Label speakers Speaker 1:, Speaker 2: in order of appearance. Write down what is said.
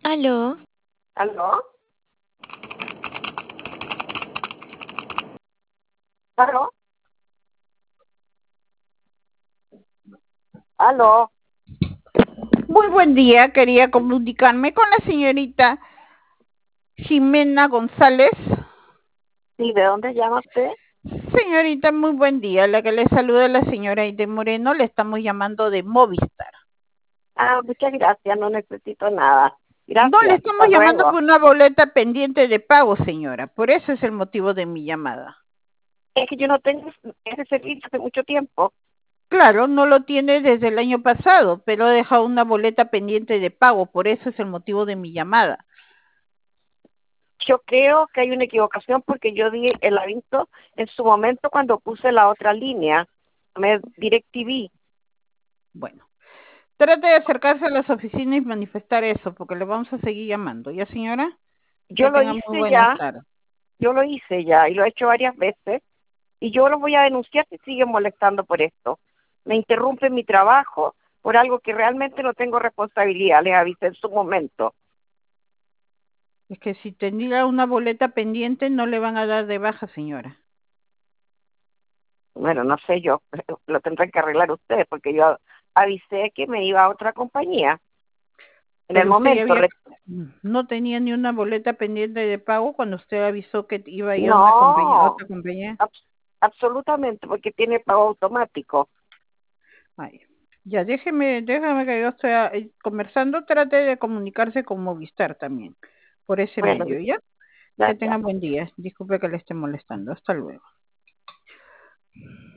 Speaker 1: Aló,
Speaker 2: ¿Aló? ¿Aló? ¿Aló?
Speaker 3: Muy buen día, quería comunicarme con la señorita Jimena González.
Speaker 2: ¿Sí? ¿De dónde llama usted?
Speaker 3: Señorita, muy buen día. La que le saluda es la señora Aide Moreno, le estamos llamando de Movistar.
Speaker 2: Muchas gracias, no necesito nada.
Speaker 3: No, le
Speaker 2: Gracias,
Speaker 3: estamos
Speaker 2: hasta
Speaker 3: llamando
Speaker 2: luego.
Speaker 3: por una boleta pendiente de pago, señora. Por eso es el motivo de mi llamada.
Speaker 2: Es que yo no tengo ese servicio hace mucho tiempo.
Speaker 3: Claro, no lo tiene desde el año pasado, pero ha dejado una boleta pendiente de pago. Por eso es el motivo de mi llamada.
Speaker 2: Yo creo que hay una equivocación porque yo di el aviso en su momento cuando puse la otra línea, DirecTV.
Speaker 3: Bueno, trate de acercarse a las oficinas y manifestar eso, porque le vamos a seguir llamando. ¿Ya, señora?
Speaker 2: Yo
Speaker 3: Que
Speaker 2: lo
Speaker 3: tenga muy
Speaker 2: hice
Speaker 3: buenas
Speaker 2: ya,
Speaker 3: tardes.
Speaker 2: yo lo hice ya y lo he hecho varias veces y yo los voy a denunciar si siguen molestando por esto. Me interrumpen mi trabajo por algo que realmente no tengo responsabilidad, les avisé en su momento.
Speaker 3: Es que si tendría una boleta pendiente no le van a dar de baja, señora.
Speaker 2: Bueno, no sé yo, lo tendrán que arreglar ustedes porque yo avisé que me iba a otra compañía. En el
Speaker 3: Pero usted ya
Speaker 2: momento,
Speaker 3: había, no tenía ni una boleta pendiente de pago cuando usted avisó que iba a ir a una compañía, a
Speaker 2: no,
Speaker 3: otra compañía.
Speaker 2: absolutamente, porque tiene pago automático.
Speaker 3: Ay, ya, déjame que yo estoy conversando, trate de comunicarse con Movistar también, por ese
Speaker 2: Bueno,
Speaker 3: medio, ¿ya? Que
Speaker 2: gracias.
Speaker 3: tenga buen día. Disculpe que le esté molestando. Hasta luego.